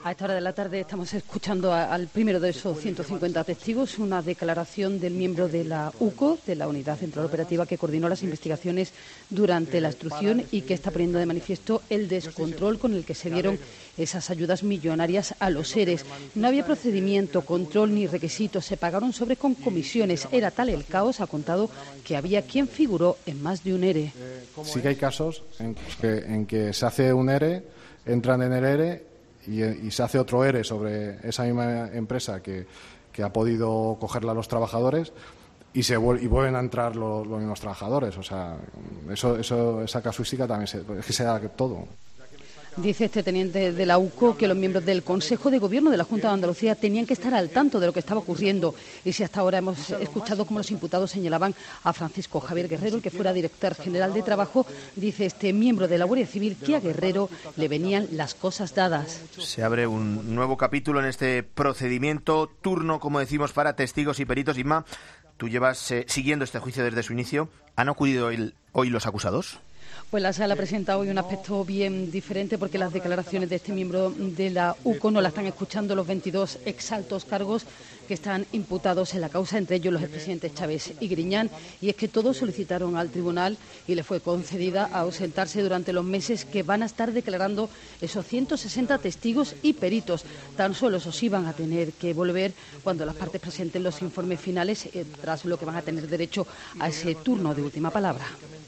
A esta hora de la tarde estamos escuchando al primero de esos 150 testigos, una declaración del miembro de la UCO, de la Unidad Central Operativa, que coordinó las investigaciones durante la instrucción y que está poniendo de manifiesto el descontrol con el que se dieron esas ayudas millonarias a los ERE. No había procedimiento, control ni requisitos, se pagaron sobres con comisiones. Era tal el caos, ha contado, que había quien figuró en más de un ERE. Sí que hay casos en que se hace un ERE, entran en el ERE y se hace otro ERE sobre esa misma empresa que ha podido cogerla a los trabajadores y vuelven a entrar los mismos trabajadores. O sea, esa casuística también es que se da todo. Dice este teniente de la UCO que los miembros del Consejo de Gobierno de la Junta de Andalucía tenían que estar al tanto de lo que estaba ocurriendo. Y si hasta ahora hemos escuchado cómo los imputados señalaban a Francisco Javier Guerrero, el que fuera director general de Trabajo, dice este miembro de la Guardia Civil que a Guerrero le venían las cosas dadas. Se abre un nuevo capítulo en este procedimiento, turno, como decimos, para testigos y peritos. Inma, tú llevas siguiendo este juicio desde su inicio. ¿Han acudido hoy los acusados? Pues la sala presenta hoy un aspecto bien diferente porque las declaraciones de este miembro de la UCO no la están escuchando los 22 exaltos cargos que están imputados en la causa, entre ellos los expresidentes Chávez y Griñán, y es que todos solicitaron al tribunal y le fue concedida a ausentarse durante los meses que van a estar declarando esos 160 testigos y peritos. Tan solo esos sí van a tener que volver cuando las partes presenten los informes finales, tras lo que van a tener derecho a ese turno de última palabra.